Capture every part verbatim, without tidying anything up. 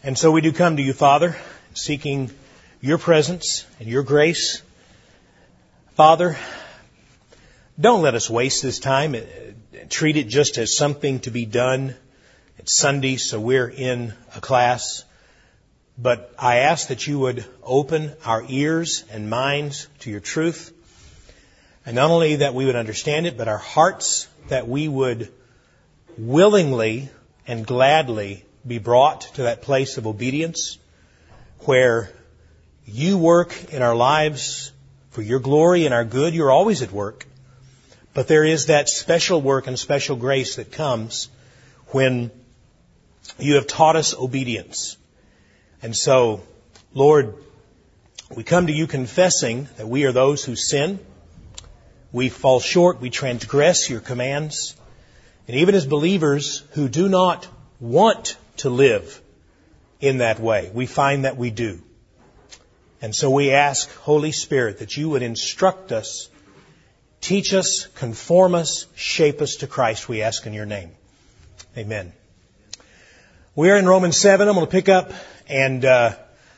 And so we do come to you, Father, seeking your presence and your grace. Father, don't let us waste this time. Treat it just as something to be done. It's Sunday, so we're in a class. But I ask that you would open our ears and minds to your truth. And not only that we would understand it, but our hearts, that we would willingly and gladly be brought to that place of obedience where you work in our lives for your glory and our good. You're always at work. But there is that special work and special grace that comes when you have taught us obedience. And so, Lord, we come to you confessing that we are those who sin. We fall short. We transgress your commands. And even as believers who do not want to live in that way, we find that we do. And so we ask, Holy Spirit, that you would instruct us, teach us, conform us, shape us to Christ, we ask in your name. Amen. We are in Romans seven. I'm going to pick up and uh,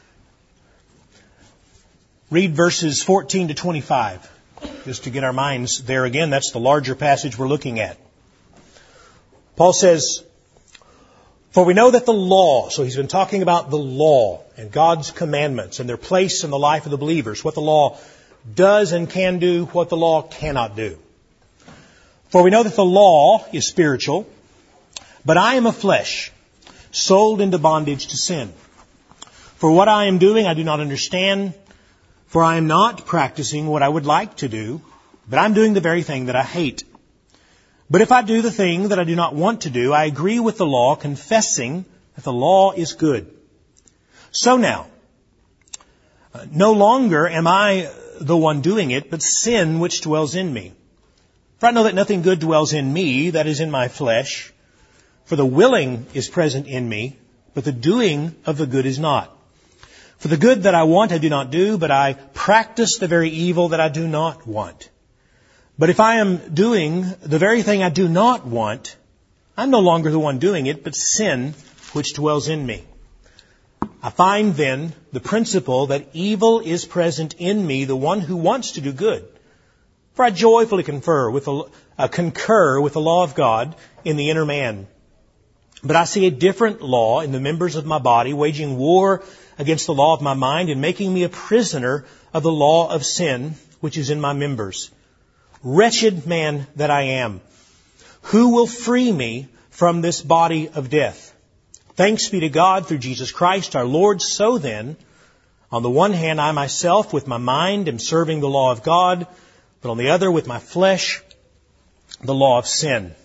read verses fourteen to twenty-five, just to get our minds there again. That's the larger passage we're looking at. Paul says, for we know that the law, so he's been talking about the law and God's commandments and their place in the life of the believers, what the law does and can do, what the law cannot do. For we know that the law is spiritual, but I am of flesh, sold into bondage to sin. For what I am doing I do not understand, for I am not practicing what I would like to do, but I'm doing the very thing that I hate. But if I do the thing that I do not want to do, I agree with the law, confessing that the law is good. So now, no longer am I the one doing it, but sin which dwells in me. For I know that nothing good dwells in me, that is in my flesh. For the willing is present in me, but the doing of the good is not. For the good that I want I do not do, but I practice the very evil that I do not want. But if I am doing the very thing I do not want, I'm no longer the one doing it, but sin which dwells in me. I find then the principle that evil is present in me, the one who wants to do good. For I joyfully confer with the, uh, concur with the law of God in the inner man. But I see a different law in the members of my body, waging war against the law of my mind and making me a prisoner of the law of sin, which is in my members. Wretched man that I am, who will free me from this body of death? Thanks be to God through Jesus Christ our Lord. So then, on the one hand, I myself with my mind am serving the law of God, but on the other, with my flesh, the law of sin.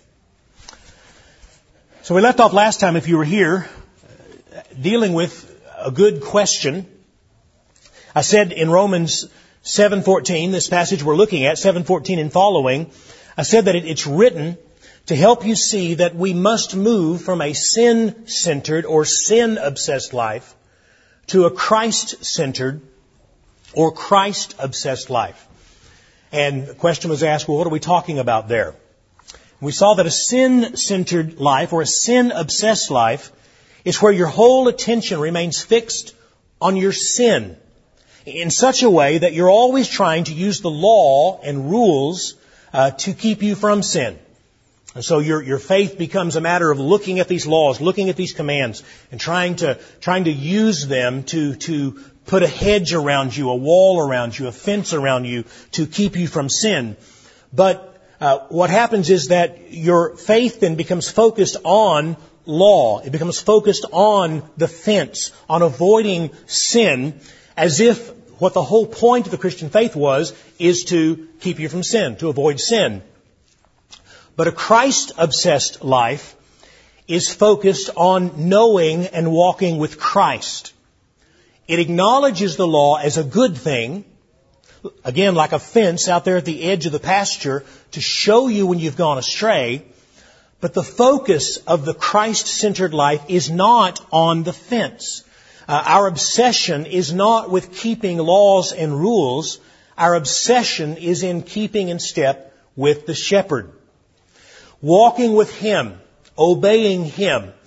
So we left off last time, if you were here, dealing with a good question. I said in Romans seven fourteen, this passage we're looking at, seven fourteen and following, I said that it, it's written to help you see that we must move from a sin-centered or sin-obsessed life to a Christ-centered or Christ-obsessed life. And the question was asked, well, what are we talking about there? We saw that a sin-centered life or a sin-obsessed life is where your whole attention remains fixed on your sin in such a way that you're always trying to use the law and rules uh, to keep you from sin. And so your your faith becomes a matter of looking at these laws, looking at these commands, and trying to trying to use them to to put a hedge around you, a wall around you, a fence around you to keep you from sin. But uh, what happens is that your faith then becomes focused on law. It becomes focused on the fence, on avoiding sin, as if what the whole point of the Christian faith was is to keep you from sin, to avoid sin. But a Christ-obsessed life is focused on knowing and walking with Christ. It acknowledges the law as a good thing, again, like a fence out there at the edge of the pasture to show you when you've gone astray. But the focus of the Christ-centered life is not on the fence. Uh, our obsession is not with keeping laws and rules. Our obsession is in keeping in step with the shepherd. Walking with Him, obeying Him,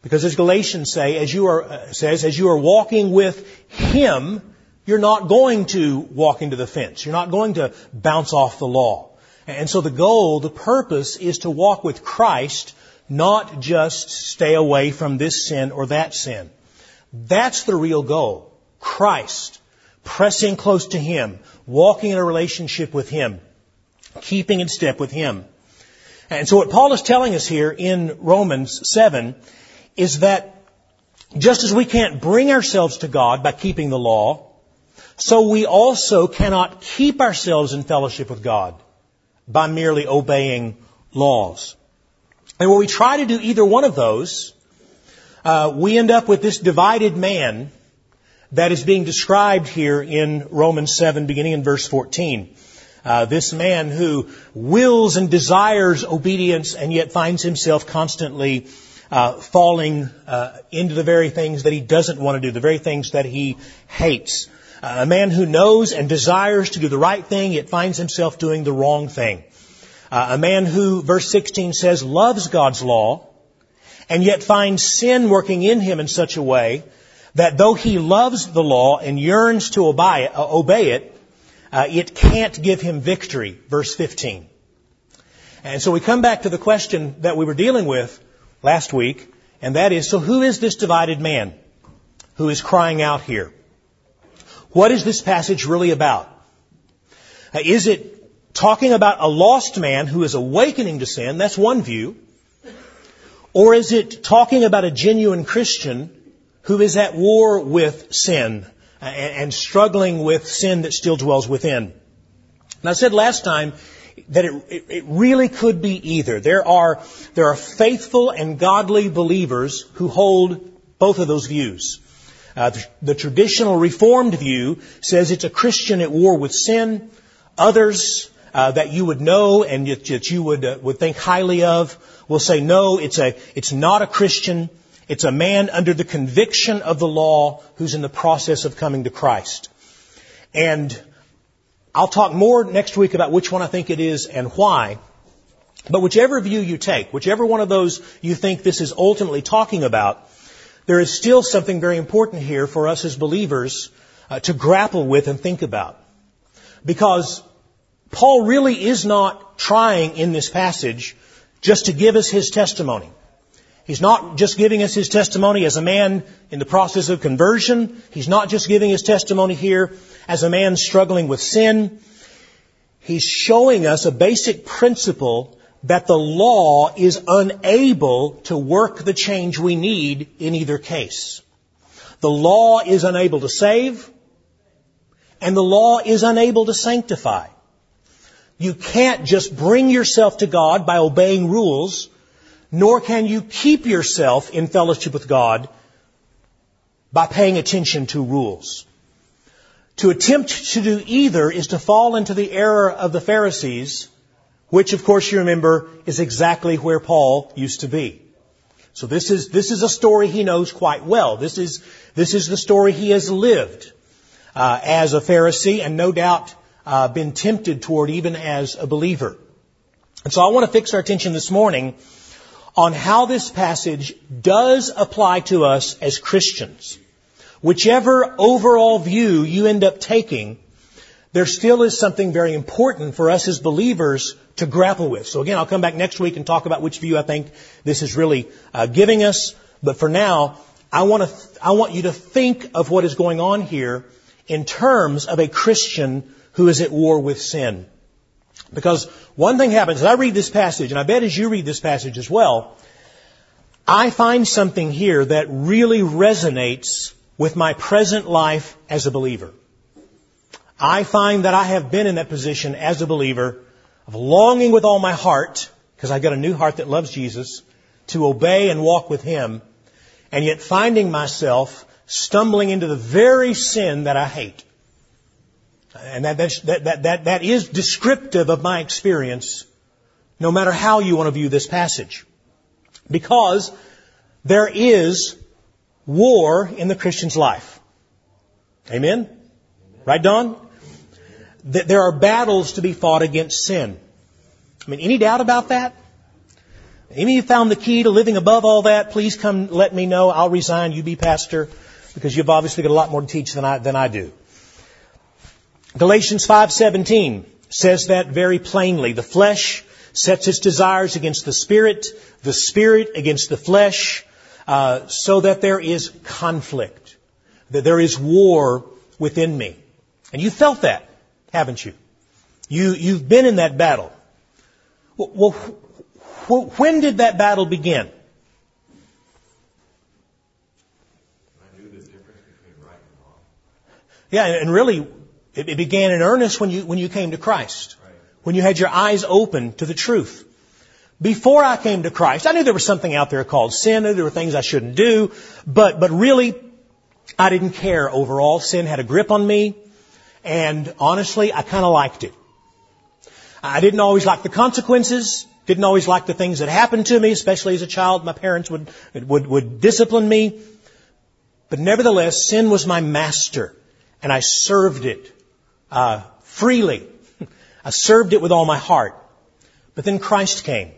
Because as Galatians say, as you are, uh, says, as you are walking with Him, you're not going to walk into the fence. You're not going to bounce off the law. And so the goal, the purpose is to walk with Christ, not just stay away from this sin or that sin. That's the real goal. Christ, pressing close to Him, walking in a relationship with Him, keeping in step with Him. And so what Paul is telling us here in Romans seven is that just as we can't bring ourselves to God by keeping the law, so we also cannot keep ourselves in fellowship with God by merely obeying laws. And when we try to do either one of those, uh, we end up with this divided man that is being described here in Romans seven, beginning in verse fourteen. Uh, this man who wills and desires obedience and yet finds himself constantly uh, falling uh, into the very things that he doesn't want to do, the very things that he hates. Uh, a man who knows and desires to do the right thing, yet finds himself doing the wrong thing. Uh, a man who, verse sixteen says, loves God's law, and yet finds sin working in him in such a way that though he loves the law and yearns to obey, uh, obey it, uh, it can't give him victory, verse fifteen. And so we come back to the question that we were dealing with last week, and that is, so who is this divided man who is crying out here? What is this passage really about? Uh, is it talking about a lost man who is awakening to sin? That's one view. Or is it talking about a genuine Christian who is at war with sin and, and struggling with sin that still dwells within? And I said last time that it, it, it really could be either. There are, there are faithful and godly believers who hold both of those views. Uh, the, the traditional Reformed view says it's a Christian at war with sin. Others uh, that you would know and that you would uh, would think highly of will say no, it's a it's not a Christian. It's a man under the conviction of the law who's in the process of coming to Christ. And I'll talk more next week about which one I think it is and why. But whichever view you take, whichever one of those you think this is ultimately talking about, there is still something very important here for us as believers uh, to grapple with and think about. Because Paul really is not trying in this passage just to give us his testimony. He's not just giving us his testimony as a man in the process of conversion. He's not just giving his testimony here as a man struggling with sin. He's showing us a basic principle that the law is unable to work the change we need in either case. The law is unable to save, and the law is unable to sanctify. You can't just bring yourself to God by obeying rules, nor can you keep yourself in fellowship with God by paying attention to rules. To attempt to do either is to fall into the error of the Pharisees, which, of course, you remember is exactly where Paul used to be. So this is this is a story he knows quite well. This is this is the story he has lived uh, as a Pharisee, and no doubt uh, been tempted toward even as a believer. And so I want to fix our attention this morning on how this passage does apply to us as Christians. Whichever overall view you end up taking, there still is something very important for us as believers to grapple with. So again, I'll come back next week and talk about which view I think this is really uh, giving us. But for now, I want to th- I want you to think of what is going on here in terms of a Christian who is at war with sin. Because one thing happens, as I read this passage, and I bet as you read this passage as well, I find something here that really resonates with my present life as a believer. I find that I have been in that position as a believer of longing with all my heart, because I've got a new heart that loves Jesus, to obey and walk with Him, and yet finding myself stumbling into the very sin that I hate. And that, that, that, that, that is descriptive of my experience, no matter how you want to view this passage. Because there is war in the Christian's life. Amen? Right, Don? There are battles to be fought against sin. I mean, any doubt about that? Any of you found the key to living above all that? Please come let me know. I'll resign. You be pastor, because you've obviously got a lot more to teach than I, than I do. Galatians five seventeen says that very plainly. The flesh sets its desires against the Spirit, the Spirit against the flesh, uh, so that there is conflict, that there is war within me. And you felt that, haven't you? You, you've been in that battle. Well, when did that battle begin? I knew the difference between right and wrong. Yeah, and really, it began in earnest when you when you came to Christ. Right. When you had your eyes open to the truth. Before I came to Christ, I knew there was something out there called sin. I knew there were things I shouldn't do. But, but really, I didn't care overall. Sin had a grip on me. And honestly, I kind of liked it. I didn't always like the consequences. Didn't always like the things that happened to me, especially as a child. My parents would, would, would discipline me. But nevertheless, sin was my master. And I served it uh, freely. I served it with all my heart. But then Christ came.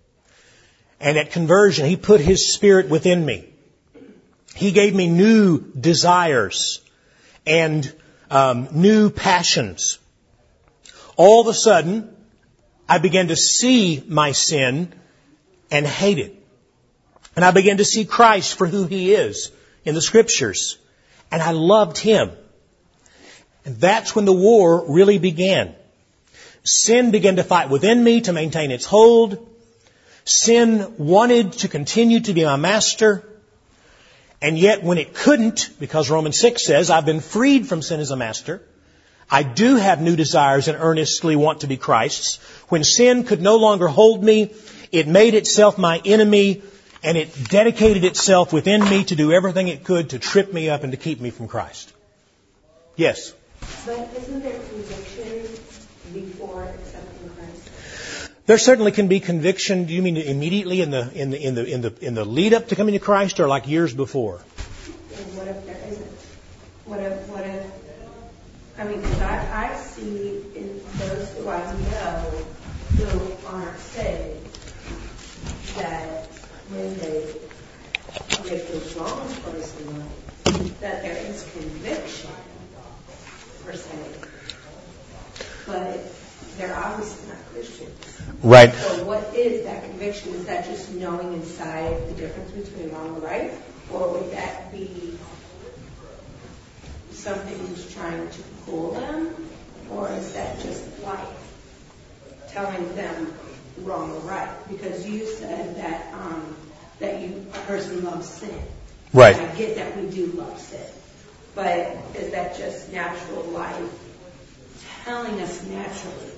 And at conversion, He put His Spirit within me. He gave me new desires and um, new passions. All of a sudden, I began to see my sin and hate it. And I began to see Christ for who He is in the Scriptures. And I loved Him. And that's when the war really began. Sin began to fight within me to maintain its hold. Sin wanted to continue to be my master. And yet when it couldn't, because Romans six says, I've been freed from sin as a master, I do have new desires and earnestly want to be Christ's. When sin could no longer hold me, it made itself my enemy, and it dedicated itself within me to do everything it could to trip me up and to keep me from Christ. Yes? But isn't there conviction before accepting Christ? There certainly can be conviction. Do you mean immediately in the in the in the in the in the lead up to coming to Christ, or like years before? And what if there isn't? What if what if? I mean, because I, I see in those who I know who aren't saved that when they make the wrong choice in life, that there is conviction for saying, but they're obviously not Christians. Right. So what is that conviction? Is that just knowing inside the difference between wrong and right? Or would that be something who's trying to fool them? Or is that just life telling them wrong or right? Because you said that um, that you a person loves sin. Right. And I get that we do love sin. But is that just natural life telling us naturally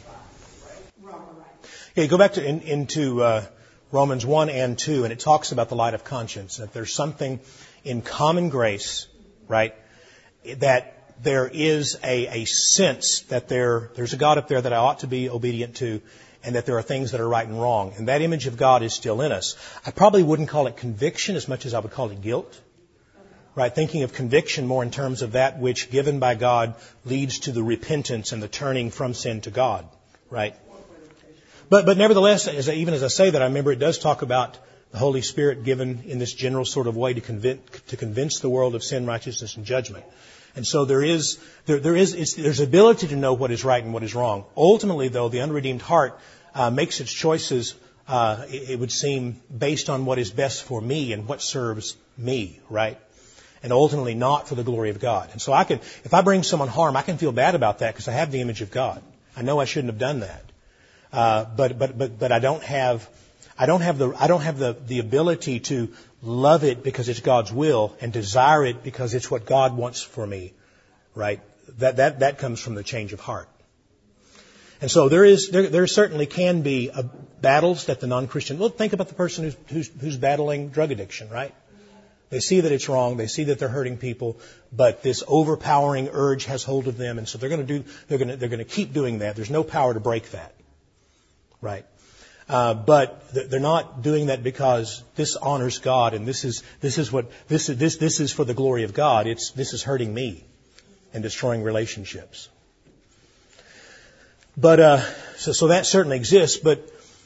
wrong or right? Yeah, you go back to in, into uh, Romans one and two, and it talks about the light of conscience, that there's something in common grace, right, that there is a, a sense that there there's a God up there that I ought to be obedient to, and that there are things that are right and wrong. And that image of God is still in us. I probably wouldn't call it conviction as much as I would call it guilt. Right, thinking of conviction more in terms of that which, given by God, leads to the repentance and the turning from sin to God. Right? But but nevertheless, as I, even as I say that, I remember it does talk about the Holy Spirit given in this general sort of way to convince to convince the world of sin, righteousness, and judgment. And so there is there there is it's, there's ability to know what is right and what is wrong. Ultimately, though, the unredeemed heart uh, makes its choices. Uh, it, it would seem based on what is best for me and what serves me. Right. And ultimately not for the glory of God. And so I can, if I bring someone harm, I can feel bad about that because I have the image of God. I know I shouldn't have done that. Uh, but, but, but, but I don't have, I don't have the, I don't have the, the ability to love it because it's God's will and desire it because it's what God wants for me. Right? That, that, that comes from the change of heart. And so there is, there, there certainly can be a, battles that the non-Christian, well, think about the person who's, who's, who's battling drug addiction, right? They see that it's wrong. They see that they're hurting people, but this overpowering urge has hold of them, and so they're going to do. They're going to. They're going to keep doing that. There's no power to break that, right? Uh, but they're not doing that because this honors God, and this is this is what this is this this is for the glory of God. It's this is hurting me and destroying relationships. But uh, so so that certainly exists. But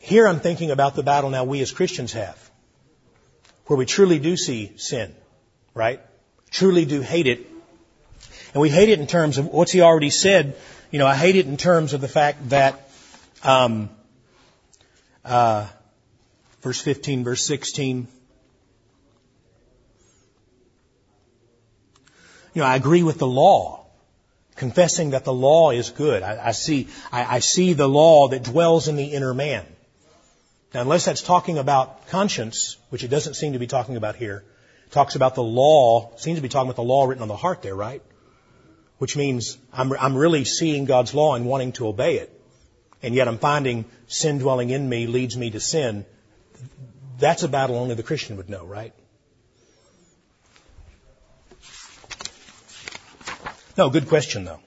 here I'm thinking about the battle now we as Christians have, where we truly do see sin, right? Truly do hate it. And we hate it in terms of what's he already said. You know, I hate it in terms of the fact that, um, uh, verse fifteen, verse sixteen, you know, I agree with the law, confessing that the law is good. I, I see, I, I see the law that dwells in the inner man. Now, unless that's talking about conscience, which it doesn't seem to be talking about here, it talks about the law, seems to be talking about the law written on the heart there, right? Which means I'm, I'm really seeing God's law and wanting to obey it. And yet I'm finding sin dwelling in me leads me to sin. That's a battle only the Christian would know, right? No, good question though.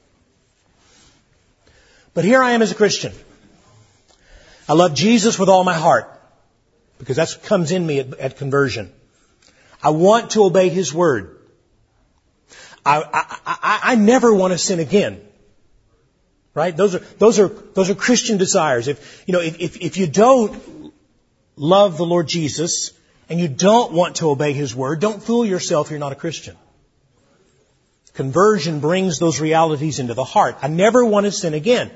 But here I am as a Christian. I love Jesus with all my heart because that's what comes in me at, at conversion. I want to obey His Word. I, I, I, I never want to sin again. Right? Those are, those are, those are Christian desires. If, you know, if, if, if you don't love the Lord Jesus and you don't want to obey His Word, don't fool yourself, you're not a Christian. Conversion brings those realities into the heart. I never want to sin again.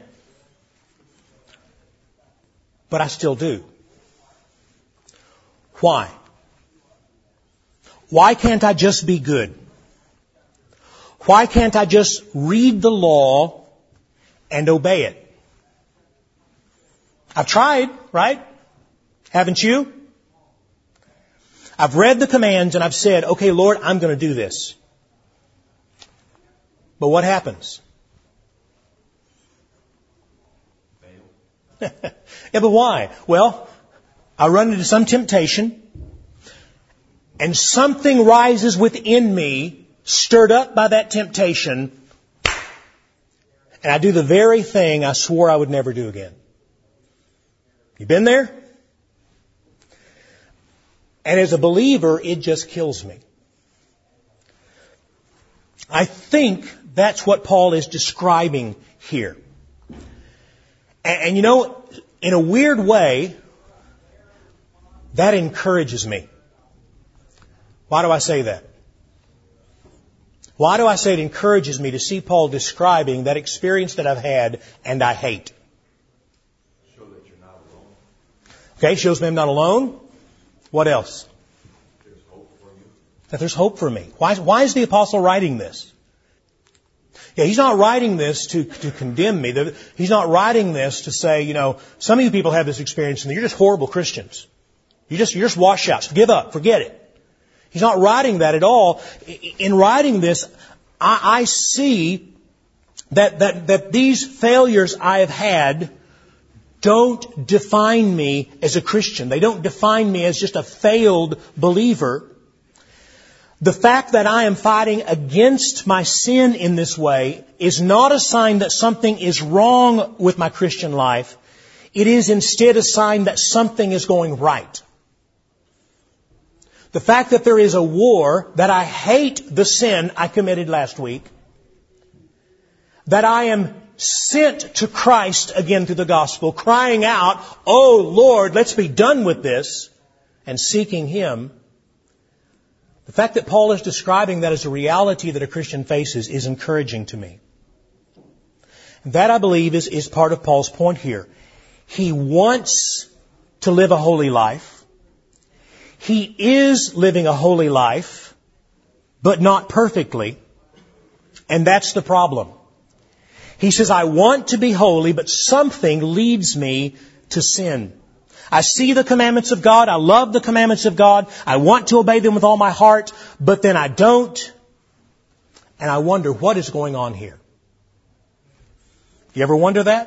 But I still do. Why? Why can't I just be good? Why can't I just read the law and obey it? I've tried, right? Haven't you? I've read the commands and I've said, okay, Lord, I'm going to do this. But what happens? yeah, but why? Well, I run into some temptation and something rises within me stirred up by that temptation, and I do the very thing I swore I would never do again. You been there? And as a believer, it just kills me. I think that's what Paul is describing here. And, and you know, in a weird way, that encourages me. Why do I say that? Why do I say it encourages me to see Paul describing that experience that I've had and I hate? Show that you're not alone. Okay, shows me I'm not alone. What else? There's hope for you. That there's hope for me. Why, why is the apostle writing this? Yeah, he's not writing this to, to condemn me. He's not writing this to say, you know, some of you people have this experience and you're just horrible Christians. You just, you're just washouts. Give up. Forget it. He's not writing that at all. In writing this, I, I see that, that, that these failures I have had don't define me as a Christian. They don't define me as just a failed believer. The fact that I am fighting against my sin in this way is not a sign that something is wrong with my Christian life. It is instead a sign that something is going right. The fact that there is a war, that I hate the sin I committed last week, that I am sent to Christ again through the gospel, crying out, "Oh Lord, let's be done with this," and seeking Him. The fact that Paul is describing that as a reality that a Christian faces is encouraging to me. That, I believe, is, is part of Paul's point here. He wants to live a holy life. He is living a holy life, but not perfectly. And that's the problem. He says, I want to be holy, but something leads me to sin. I see the commandments of God. I love the commandments of God. I want to obey them with all my heart, but then I don't. And I wonder what is going on here. You ever wonder that?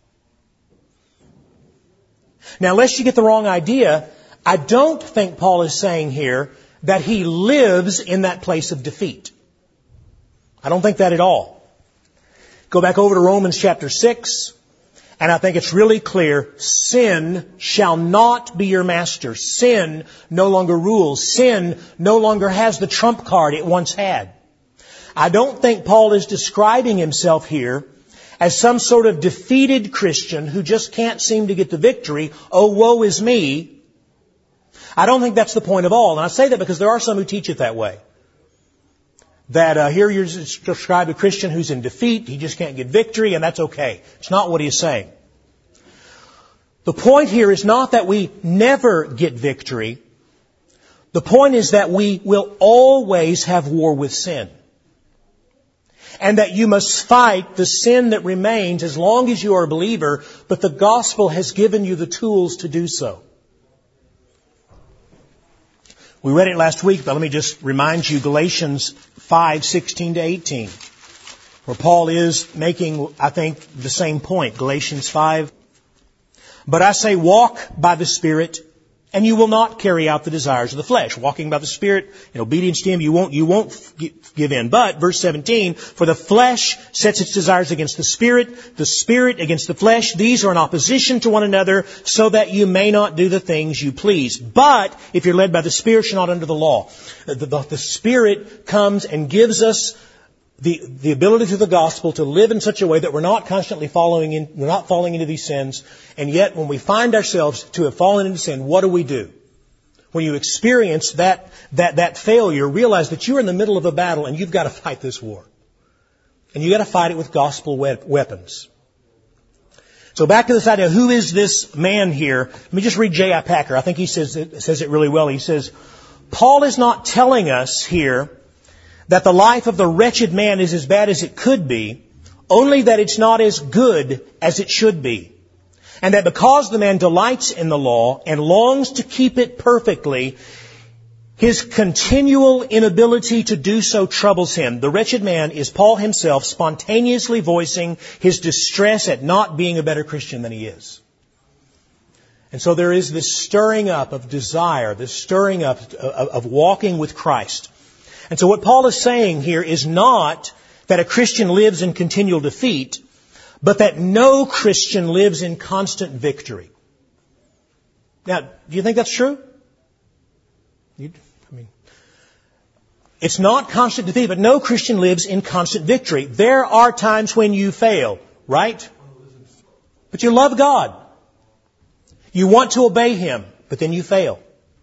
Now, lest you get the wrong idea, I don't think Paul is saying here that he lives in that place of defeat. I don't think that at all. Go back over to Romans chapter six, and I think it's really clear. Sin shall not be your master. Sin no longer rules. Sin no longer has the trump card it once had. I don't think Paul is describing himself here as some sort of defeated Christian who just can't seem to get the victory. Oh, woe is me. I don't think that's the point at all. And I say that because there are some who teach it that way. That uh, here you're described a Christian who's in defeat, he just can't get victory, and that's okay. It's not what he's saying. The point here is not that we never get victory. The point is that we will always have war with sin. And that you must fight the sin that remains as long as you are a believer, but the gospel has given you the tools to do so. We read it last week, but let me just remind you, Galatians five, sixteen to eighteen, where Paul is making, I think, the same point. Galatians five. But I say, walk by the Spirit, and you will not carry out the desires of the flesh. Walking by the Spirit, in obedience to Him, you won't, you won't give in. But, verse seventeen, for the flesh sets its desires against the Spirit, the Spirit against the flesh. These are in opposition to one another, so that you may not do the things you please. But, if you're led by the Spirit, you're not under the law. The, the, the Spirit comes and gives us the, the ability through the gospel to live in such a way that we're not constantly following in, we're not falling into these sins. And yet, when we find ourselves to have fallen into sin, what do we do? When you experience that, that, that failure, realize that you're in the middle of a battle and you've got to fight this war. And you've got to fight it with gospel weapons. So back to this idea, who is this man here? Let me just read J I Packer. I think he says it, says it really well. He says, Paul is not telling us here that the life of the wretched man is as bad as it could be, only that it's not as good as it should be. And that because the man delights in the law and longs to keep it perfectly, his continual inability to do so troubles him. The wretched man is Paul himself spontaneously voicing his distress at not being a better Christian than he is. And so there is this stirring up of desire, this stirring up of, of walking with Christ. And so what Paul is saying here is not that a Christian lives in continual defeat, but that no Christian lives in constant victory. Now, do you think that's true? You, I mean, it's not constant defeat, but no Christian lives in constant victory. There are times when you fail, right? But you love God. You want to obey Him, but then you fail.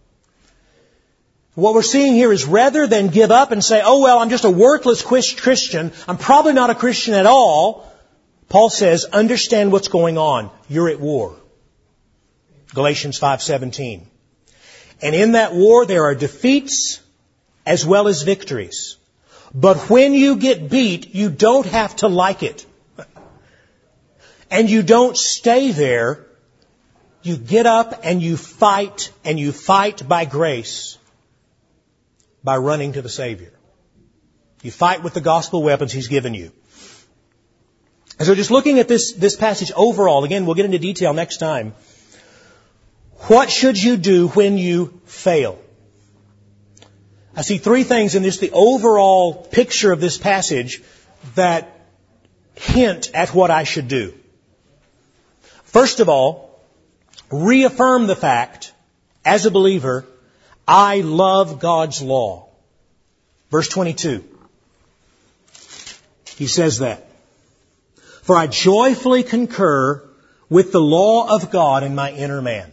What we're seeing here is rather than give up and say, oh, well, I'm just a worthless Christian, I'm probably not a Christian at all, Paul says, understand what's going on. You're at war. Galatians five seventeen. And in that war, there are defeats as well as victories. But when you get beat, you don't have to like it. And you don't stay there. You get up and you fight, and you fight by grace. By running to the Savior. You fight with the gospel weapons He's given you. And so just looking at this, this passage overall, again, we'll get into detail next time. What should you do when you fail? I see three things in this, the overall picture of this passage, that hint at what I should do. First of all, reaffirm the fact, as a believer, I love God's law. Verse twenty-two. He says that. For I joyfully concur with the law of God in my inner man.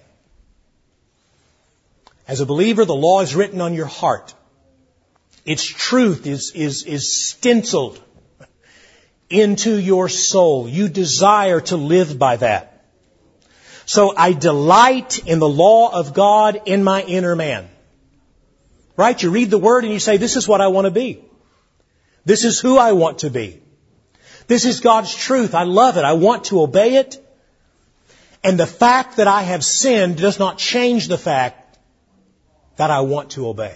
As a believer, the law is written on your heart. Its truth is, is, is stenciled into your soul. You desire to live by that. So I delight in the law of God in my inner man. Right? You read the Word and you say, this is what I want to be. This is who I want to be. This is God's truth. I love it. I want to obey it. And the fact that I have sinned does not change the fact that I want to obey.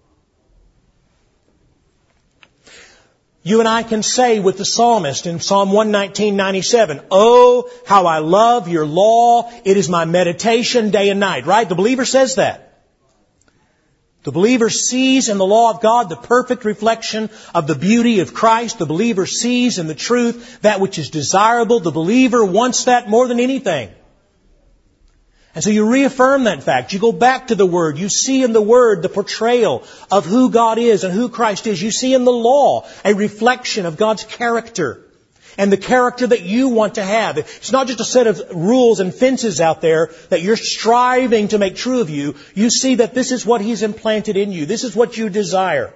You and I can say with the psalmist in Psalm one nineteen, ninety-seven, oh, how I love your law. It is my meditation day and night. Right? The believer says that. The believer sees in the law of God the perfect reflection of the beauty of Christ. The believer sees in the truth that which is desirable. The believer wants that more than anything. And so you reaffirm that fact. You go back to the Word. You see in the Word the portrayal of who God is and who Christ is. You see in the law a reflection of God's character. and the character that you want to have. It's not just a set of rules and fences out there that you're striving to make true of you. You see that this is what He's implanted in you. This is what you desire.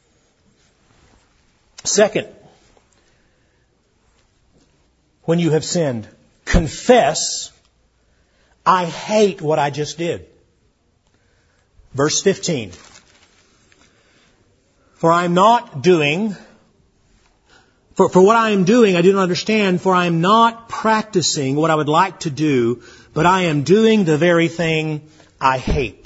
Second, when you have sinned, confess, I hate what I just did. Verse fifteen. For I am not doing... For, for what I am doing, I do not understand, for I am not practicing what I would like to do, but I am doing the very thing I hate.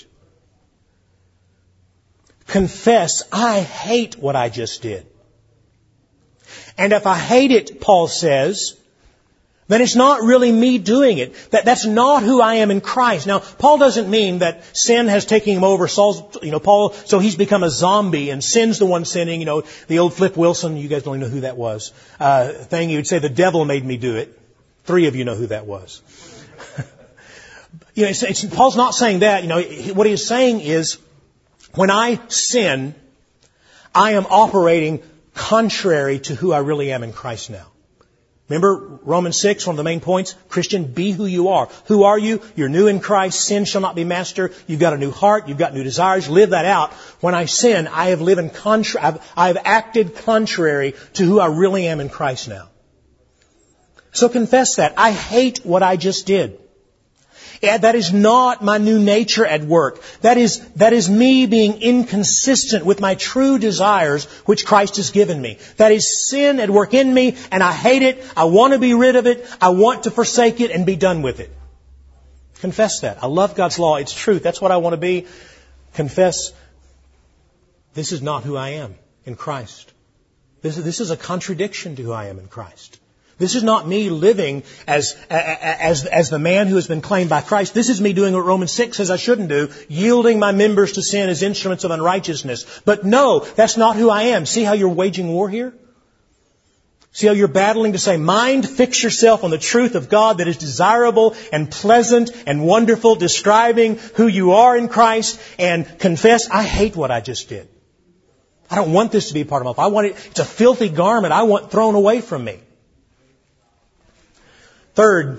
Confess, I hate what I just did. And if I hate it, Paul says, then it's not really me doing it. That, that's not who I am in Christ. Now, Paul doesn't mean that sin has taken him over. Saul's, you know, Paul, so he's become a zombie and sin's the one sinning. You know, the old Flip Wilson, you guys don't even know who that was, uh, thing. He would say, the devil made me do it. Three of you know who that was. you know, it's, it's, Paul's not saying that. You know, what he is saying is, when I sin, I am operating contrary to who I really am in Christ now. Remember Romans six, one of the main points? Christian, be who you are. Who are you? You're new in Christ. Sin shall not be master. You've got a new heart. You've got new desires. Live that out. When I sin, I have lived in contra- I've, I've acted contrary to who I really am in Christ now. So confess that. I hate what I just did. Yeah, that is not my new nature at work. That is, that is me being inconsistent with my true desires which Christ has given me. That is sin at work in me, and I hate it. I want to be rid of it. I want to forsake it and be done with it. Confess that. I love God's law. It's truth. That's what I want to be. Confess, this is not who I am in Christ. This is, this is a contradiction to who I am in Christ. This is not me living as, as, as the man who has been claimed by Christ. This is me doing what Romans six says I shouldn't do, yielding my members to sin as instruments of unrighteousness. But no, that's not who I am. See how you're waging war here? See how you're battling to say, mind, fix yourself on the truth of God that is desirable and pleasant and wonderful, describing who you are in Christ, and confess, I hate what I just did. I don't want this to be a part of my life. I want it, it's a filthy garment I want thrown away from me. Third,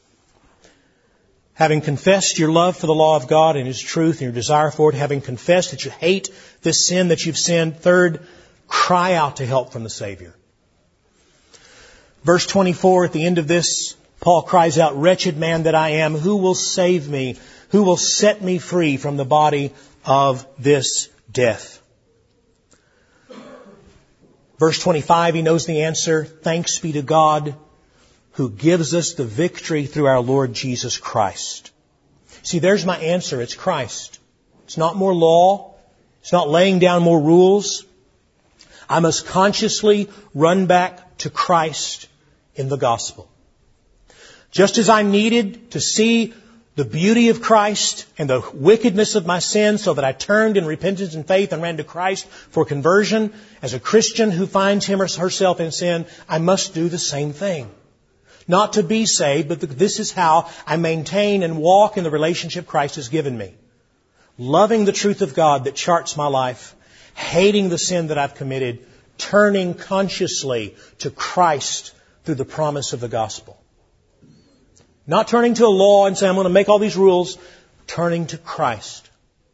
having confessed your love for the law of God and His truth and your desire for it, having confessed that you hate this sin that you've sinned, third, cry out to help from the Savior. Verse twenty-four, at the end of this, Paul cries out, wretched man that I am, who will save me? Who will set me free from the body of this death? Verse twenty-five, he knows the answer. Thanks be to God who gives us the victory through our Lord Jesus Christ. See, there's my answer. It's Christ. It's not more law. It's not laying down more rules. I must consciously run back to Christ in the gospel. Just as I needed to see the beauty of Christ and the wickedness of my sin so that I turned in repentance and faith and ran to Christ for conversion, as a Christian who finds him or herself in sin, I must do the same thing. Not to be saved, but this is how I maintain and walk in the relationship Christ has given me. Loving the truth of God that charts my life, hating the sin that I've committed, turning consciously to Christ through the promise of the gospel. Not turning to a law and saying, I'm going to make all these rules. Turning to Christ.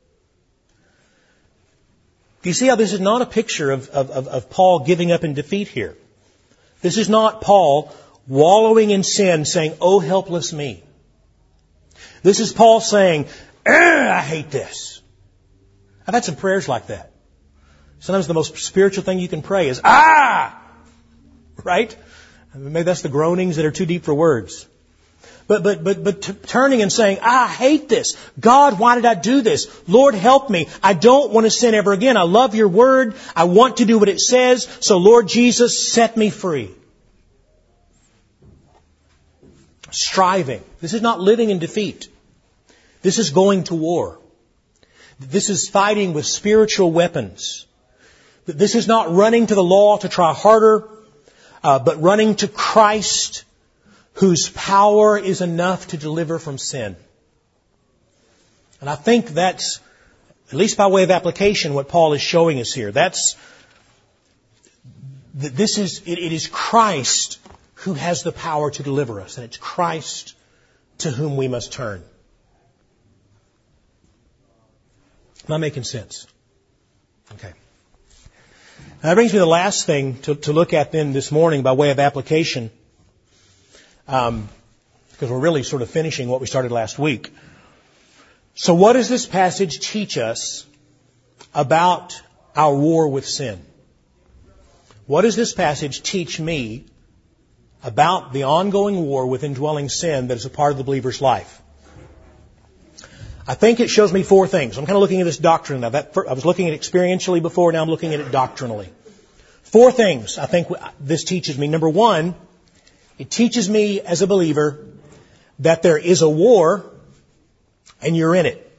Do you see how this is not a picture of, of, of Paul giving up in defeat here? This is not Paul wallowing in sin, saying, oh, helpless me. This is Paul saying, I hate this. I've had some prayers like that. Sometimes the most spiritual thing you can pray is, ah! Right? Maybe that's the groanings that are too deep for words. But, but, but, but t- turning and saying, I hate this. God, why did I do this? Lord, help me. I don't want to sin ever again. I love your word. I want to do what it says. So Lord Jesus, set me free. Striving. This is not living in defeat. This is going to war. This is fighting with spiritual weapons. This is not running to the law to try harder, uh, but running to Christ, whose power is enough to deliver from sin. And I think that's, at least by way of application, what Paul is showing us here. That's, this is, it, it is Christ who has the power to deliver us. And it's Christ to whom we must turn. Am I making sense? Okay. Now that brings me to the last thing to, to look at then this morning by way of application. Um, because we're really sort of finishing what we started last week. So what does this passage teach us about our war with sin? What does this passage teach me about the ongoing war with indwelling sin that is a part of the believer's life? I think it shows me four things. I'm kind of looking at this doctrine now. That, I was looking at it experientially before, now I'm looking at it doctrinally. Four things I think this teaches me. Number one, it teaches me as a believer that there is a war and you're in it.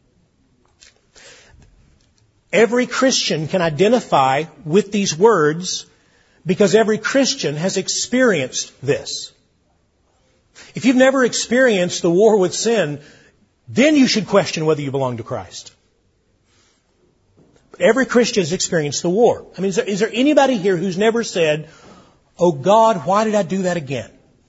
Every Christian can identify with these words because every Christian has experienced this. If you've never experienced the war with sin, then you should question whether you belong to Christ. But every Christian has experienced the war. I mean, is there, is there anybody here who's never said, "Oh God, why did I do that again?"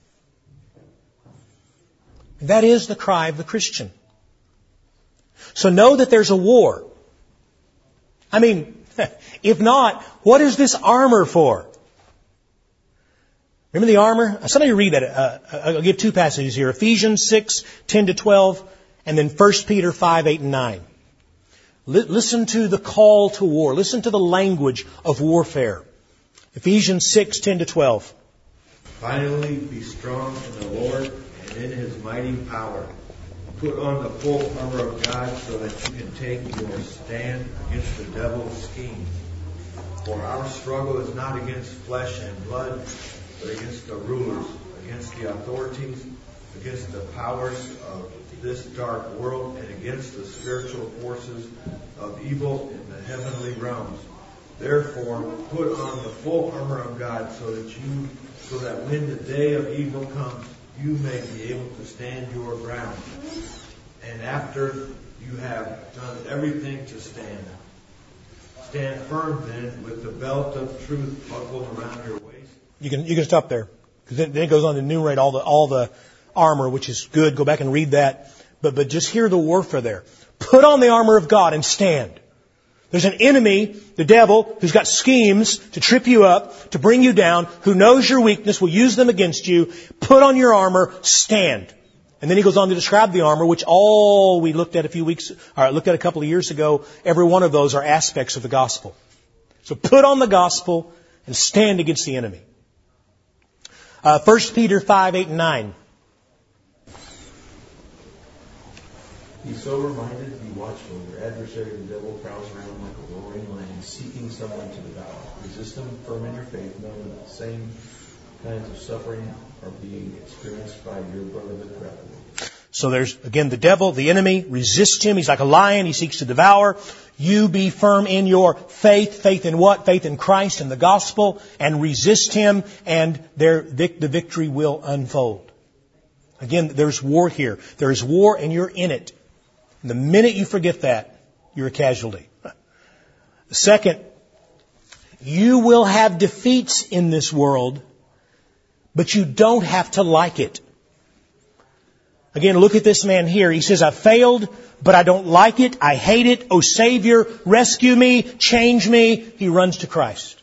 That is the cry of the Christian. So know that there's a war. I mean, if not, what is this armor for? Remember the armor? Somebody read that. Uh, I'll give two passages here. Ephesians six, ten to twelve, and then First Peter five, eight and nine. L- listen to the call to war. Listen to the language of warfare. Ephesians six, ten to twelve. Finally, be strong in the Lord and in His mighty power. Put on the full armor of God so that you can take your stand against the devil's schemes. For our struggle is not against flesh and blood, but against the rulers, against the authorities, against the powers of this dark world, and against the spiritual forces of evil in the heavenly realms. Therefore, put on the full armor of God so that you, so that when the day of evil comes, you may be able to stand your ground. And after you have done everything to stand, stand firm then with the belt of truth buckled around your waist. You can you can stop there, because then it goes on to enumerate all the all the armor, which is good. Go back and read that. But but just hear the warfare there. Put on the armor of God and stand. There's an enemy, the devil, who's got schemes to trip you up, to bring you down, who knows your weakness, will use them against you. Put on your armor, stand. And then he goes on to describe the armor, which all we looked at a few weeks, or looked at a couple of years ago. Every one of those are aspects of the gospel. So put on the gospel and stand against the enemy. Uh, First Peter five, eight and nine. Be sober-minded, be watchful. Your adversary, the devil, prowls around like a roaring lion, seeking someone to devour. Resist him, firm in your faith, knowing that the same kinds of suffering are being experienced by your brotherhood brethren. So there's, again, the devil, the enemy. Resist him. He's like a lion. He seeks to devour. You be firm in your faith. Faith in what? Faith in Christ and the gospel. And resist him, and there, the victory will unfold. Again, there's war here. There is war, and you're in it. And the minute you forget that, you're a casualty. Second, you will have defeats in this world, but you don't have to like it. Again, look at this man here. He says, I failed, but I don't like it. I hate it. Oh, Savior, rescue me, change me. He runs to Christ.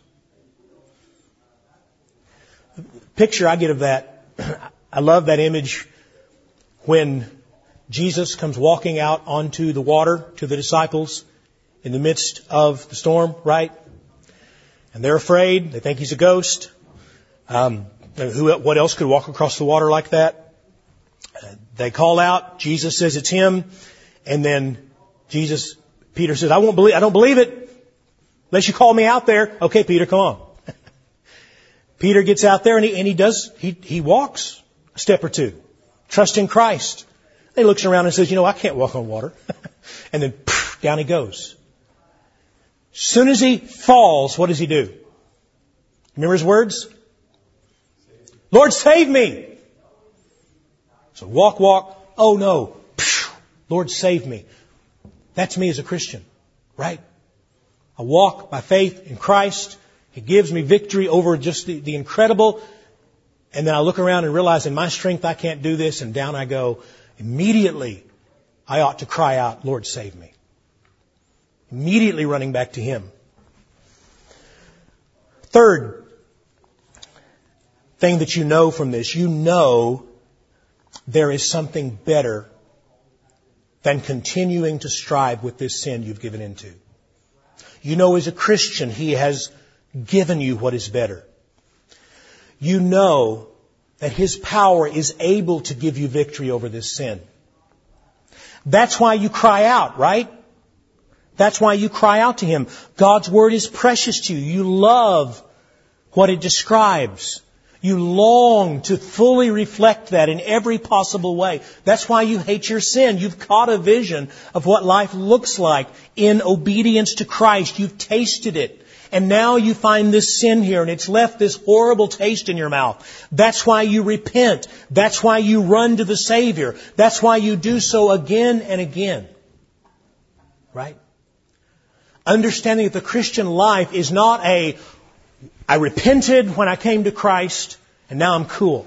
The picture I get of that, I love that image when Jesus comes walking out onto the water to the disciples in the midst of the storm, right? And they're afraid. They think he's a ghost. Um, who, what else could walk across the water like that? Uh, they call out. Jesus says it's him. And then Jesus, Peter says, I won't believe, I don't believe it unless you call me out there. Okay, Peter, come on. Peter gets out there and he, and he does, he, he walks a step or two, trusting Christ. He looks around and says, you know, I can't walk on water. And then poof, down he goes. As soon as he falls, what does he do? Remember his words? Lord, save me. So walk, walk. Oh no. Phew, Lord, save me. That's me as a Christian, right? I walk by faith in Christ. He gives me victory over just the, the incredible And then I look around and realize in my strength I can't do this, and down I go. Immediately, I ought to cry out, Lord, save me. Immediately running back to Him. Third thing that you know from this, you know there is something better than continuing to strive with this sin you've given into. You know as a Christian, He has given you what is better. You know that His power is able to give you victory over this sin. That's why you cry out, right? That's why you cry out to Him. God's Word is precious to you. You love what it describes. You long to fully reflect that in every possible way. That's why you hate your sin. You've caught a vision of what life looks like in obedience to Christ. You've tasted it. And now you find this sin here and it's left this horrible taste in your mouth. That's why you repent. That's why you run to the Savior. That's why you do so again and again. Right? Understanding that the Christian life is not a, I repented when I came to Christ and now I'm cool.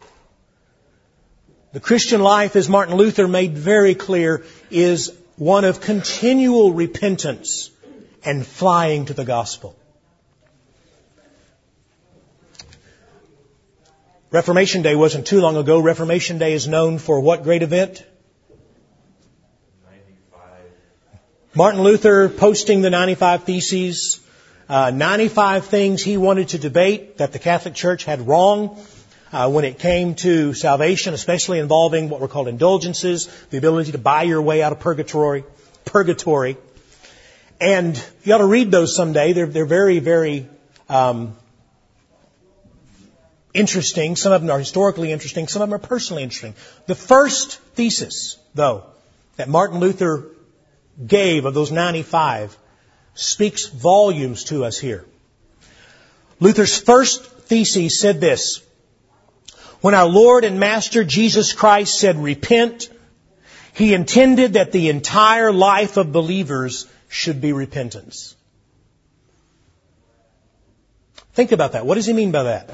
The Christian life, as Martin Luther made very clear, is one of continual repentance and flying to the gospel. Reformation Day wasn't too long ago. Reformation Day is known for what great event? ninety-five. Martin Luther posting the ninety-five Theses. Uh, ninety-five things he wanted to debate that the Catholic Church had wrong uh, when it came to salvation, especially involving what were called indulgences, the ability to buy your way out of purgatory. Purgatory. And you ought to read those someday. They're, they're very, very um, interesting. Some of them are historically interesting. Some of them are personally interesting. The first thesis, though, that Martin Luther gave of those ninety-five speaks volumes to us here. Luther's first thesis said this: when our Lord and Master Jesus Christ said, repent, He intended that the entire life of believers should be repentance. Think about that. What does he mean by that?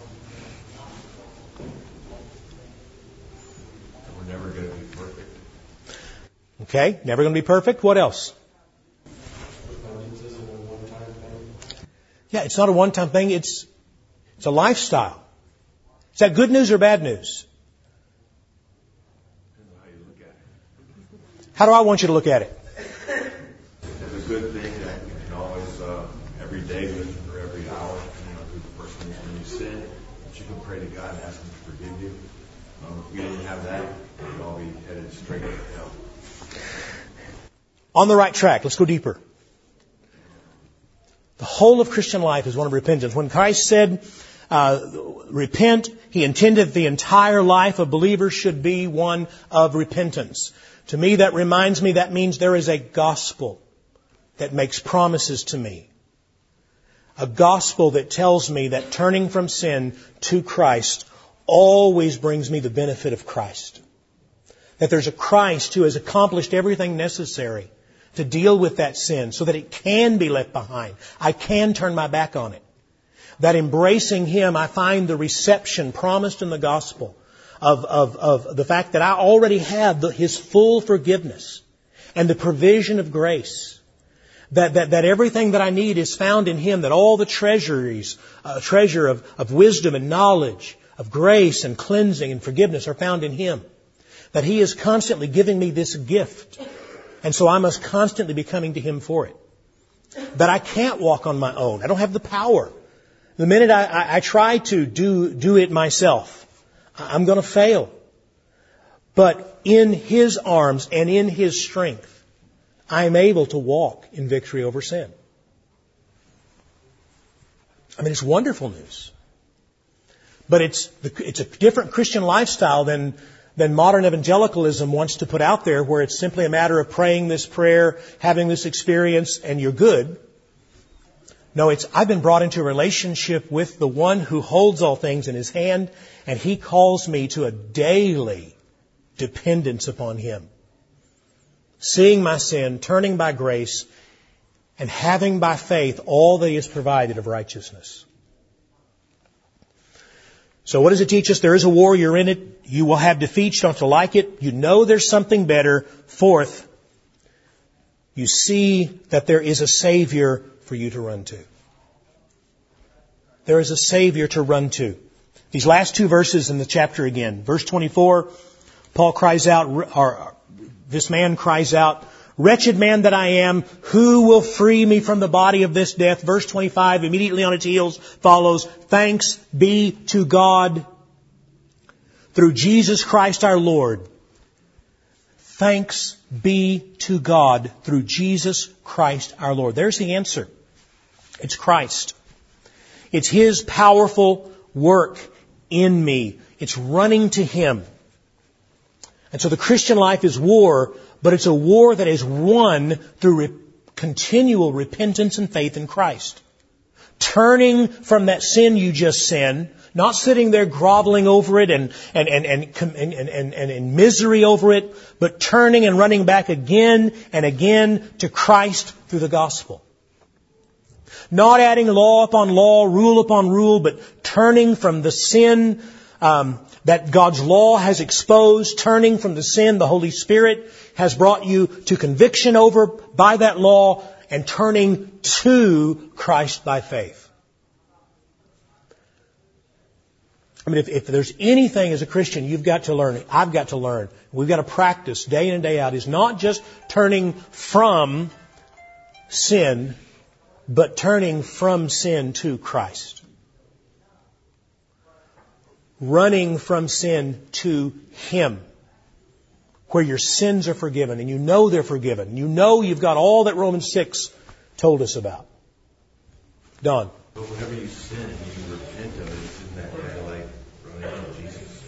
We're never going to be perfect. Okay, never going to be perfect. What else? Yeah, it's not a one-time thing. It's it's a lifestyle. Is that good news or bad news? Depends on how you look at it. How do I want you to look at it? It's a good thing that you can always, uh, every day, listen for every hour, you know, who the person is when you sin, that you can pray to God and ask Him to forgive you. Um, if we didn't have that, we'd all be headed straight to hell. On the right track. Let's go deeper. The whole of Christian life is one of repentance. When Christ said, uh, repent, He intended that the entire life of believers should be one of repentance. To me, that reminds me, that means there is a gospel that makes promises to me. A gospel that tells me that turning from sin to Christ always brings me the benefit of Christ. That there's a Christ who has accomplished everything necessary to deal with that sin so that it can be left behind. I can turn my back on it. That embracing Him, I find the reception promised in the gospel of, of, of the fact that I already have the, His full forgiveness and the provision of grace. That, that, that everything that I need is found in Him. That all the treasuries, uh, treasure of, of wisdom and knowledge, of grace and cleansing and forgiveness are found in Him. That He is constantly giving me this gift. And so I must constantly be coming to Him for it. That I can't walk on my own. I don't have the power. The minute I, I, I try to do, do it myself, I'm going to fail. But in His arms and in His strength, I am able to walk in victory over sin. I mean, it's wonderful news. But it's it's a different Christian lifestyle than than modern evangelicalism wants to put out there, where it's simply a matter of praying this prayer, having this experience, and you're good. No, it's I've been brought into a relationship with the one who holds all things in His hand, and He calls me to a daily dependence upon Him. Seeing my sin, turning by grace, and having by faith all that He has provided of righteousness. So what does it teach us? There is a war. You're in it. You will have defeats. You don't have to like it. You know there's something better. Fourth, you see that there is a Savior for you to run to. There is a Savior to run to. These last two verses in the chapter again. Verse twenty-four, Paul cries out, or this man cries out, "Wretched man that I am, who will free me from the body of this death?" Verse twenty-five, immediately on its heels follows, "Thanks be to God through Jesus Christ our Lord." Thanks be to God through Jesus Christ our Lord. There's the answer. It's Christ. It's His powerful work in me. It's running to Him. And so the Christian life is war, but it's a war that is won through re- continual repentance and faith in Christ. Turning from that sin you just sinned, not sitting there groveling over it and, and, and, and, and, and, and in misery over it, but turning and running back again and again to Christ through the gospel. Not adding law upon law, rule upon rule, but turning from the sin um, that God's law has exposed, turning from the sin the Holy Spirit has brought you to conviction over by that law, and turning to Christ by faith. I mean, if, if there's anything as a Christian you've got to learn, I've got to learn, we've got to practice day in and day out, is not just turning from sin, but turning from sin to Christ. Running from sin to Him, where your sins are forgiven, and you know they're forgiven. You know you've got all that Romans six told us about. Don. But whenever you sin and you repent of it, isn't that kind of like running to Jesus?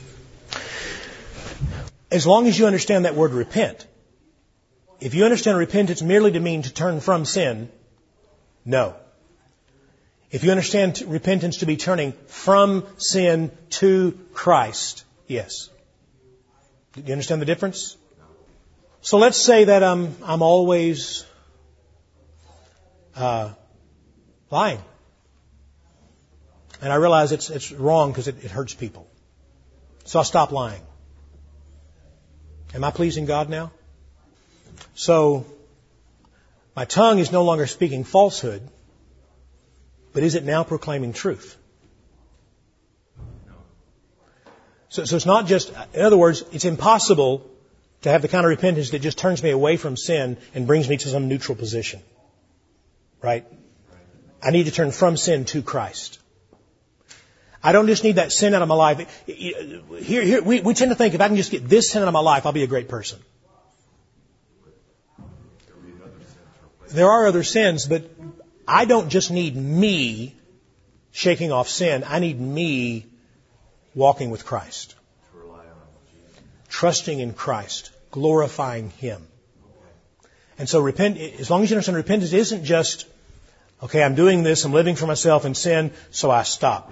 As long as you understand that word repent. If you understand repentance merely to mean to turn from sin, no. If you understand repentance to be turning from sin to Christ, yes. Do you understand the difference? So let's say that I'm, I'm always uh, lying. And I realize it's, it's wrong because it, it hurts people. So I stop lying. Am I pleasing God now? So my tongue is no longer speaking falsehood, but is it now proclaiming truth? So, so it's not just, in other words, it's impossible to have the kind of repentance that just turns me away from sin and brings me to some neutral position. Right? I need to turn from sin to Christ. I don't just need that sin out of my life. Here, here, we, we tend to think if I can just get this sin out of my life, I'll be a great person. There are other sins, but I don't just need me shaking off sin. I need me walking with Christ. Trusting in Christ. Glorifying Him. And so repent, as long as you understand repentance isn't just, okay, I'm doing this, I'm living for myself in sin, so I stop.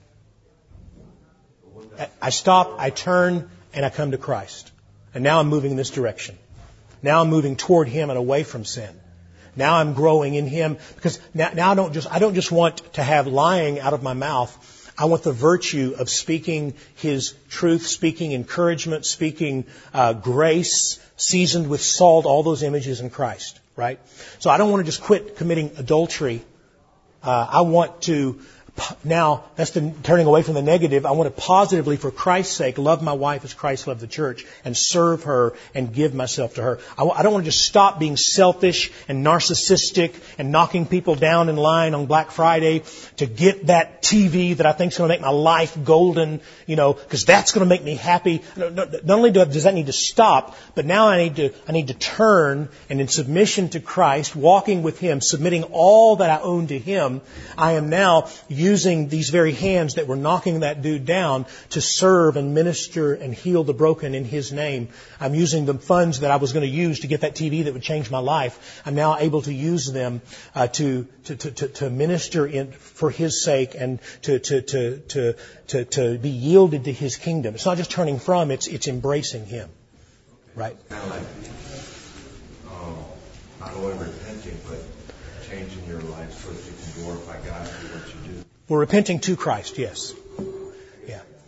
I stop, I turn, and I come to Christ. And now I'm moving in this direction. Now I'm moving toward Him and away from sin. Now I'm growing in Him, because now, now I don't just I don't just want to have lying out of my mouth. I want the virtue of speaking His truth, speaking encouragement, speaking uh, grace, seasoned with salt, all those images in Christ, right? So I don't want to just quit committing adultery. Uh, I want to now, that's the turning away from the negative. I want to positively, for Christ's sake, love my wife as Christ loved the church and serve her and give myself to her. I, I don't want to just stop being selfish and narcissistic and knocking people down in line on Black Friday to get that T V that I think is going to make my life golden, you know, because that's going to make me happy. Not only does that need to stop, but now I need to, I need to turn and in submission to Christ, walking with Him, submitting all that I own to Him, I am now using these very hands that were knocking that dude down to serve and minister and heal the broken in His name. I'm using the funds that I was going to use to get that T V that would change my life. I'm now able to use them uh, to, to, to, to minister in, for His sake and to, to, to, to, to, to be yielded to His kingdom. It's not just turning from, it's, it's embracing Him. Right? Kind of like, um, not only repenting, but changing your life so that you can glorify God through what you do. We're repenting to Christ, yes. Yeah.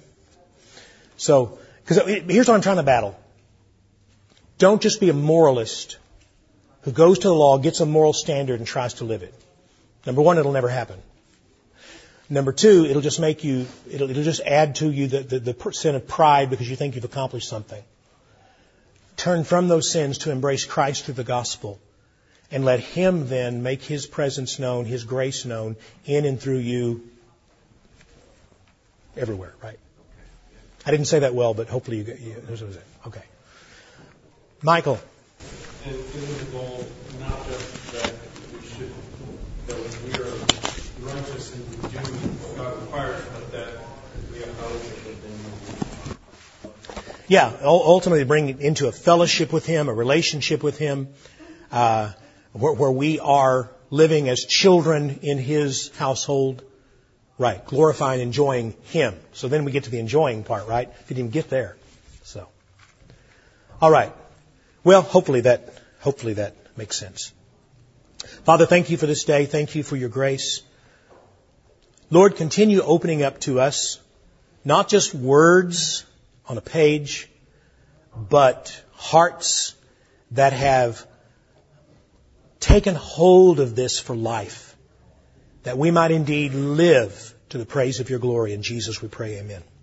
So, because here's what I'm trying to battle. Don't just be a moralist who goes to the law, gets a moral standard, and tries to live it. Number one, it'll never happen. Number two, it'll just make you, it'll, it'll just add to you the, the, the sin of pride because you think you've accomplished something. Turn from those sins to embrace Christ through the gospel. And let Him then make His presence known, His grace known, in and through you everywhere, right? I didn't say that well, but hopefully you get, you, this was it. Okay. Michael. And isn't the goal not just that we should, that we are righteous and we do what God requires, but that we have fellowship with Him? Yeah, ultimately bring it into a fellowship with Him, a relationship with Him, uh, where, where we are living as children in His household. Right, glorifying, enjoying Him. So then we get to the enjoying part, right? We didn't get there. So, all right. Well, hopefully that, hopefully that makes sense. Father, thank You for this day. Thank You for Your grace. Lord, continue opening up to us, not just words on a page, but hearts that have taken hold of this for life, that we might indeed live to the praise of Your glory. In Jesus we pray, amen.